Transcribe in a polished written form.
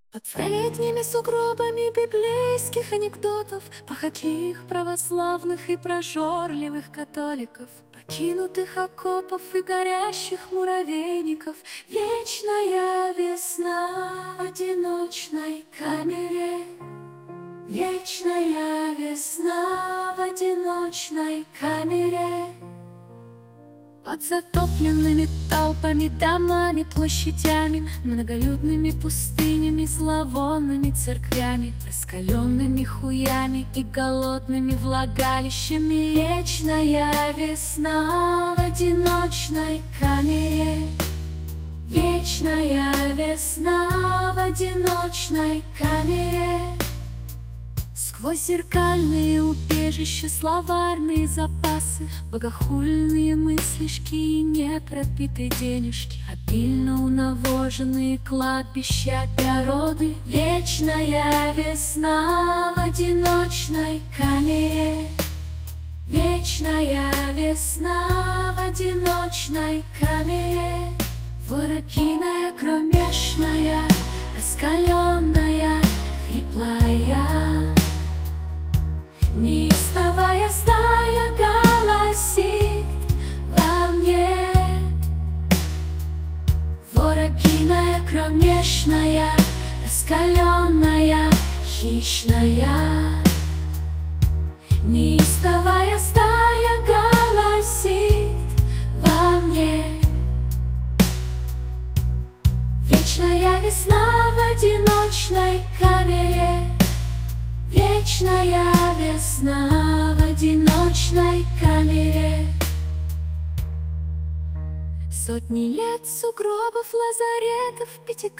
Под столетними сугробами библейских анекдотов, похотливых православных и прожорливых католиков, покинутых окопов и горящих муравейников, вечная весна в одиночной камере. Вечная весна в одиночной камере. Под затопленными толпами, домами, площадями, многолюдными пустынями, зловонными церквями, раскаленными хуями и голодными влагалищами. Вечная весна в одиночной камере. Вечная весна в одиночной камере. Сквозь зеркальные убежища, словарные запасы, богохульные мыслишки и непропитые денежки, обильно унавоженные кладбища природы. Вечная весна в одиночной камере. Вечная весна в одиночной камере. Ворокиная, кромешная, раскаленная, хриплая. Неистовая стая голосит во мне. Ворокиная, кромешная, раскаленная, хищная. Неистовая стая голосит во мне. Вечная весна в одиночной камере. Вечная весна в одиночной камере. Сотни лет сугробов, лазаретов,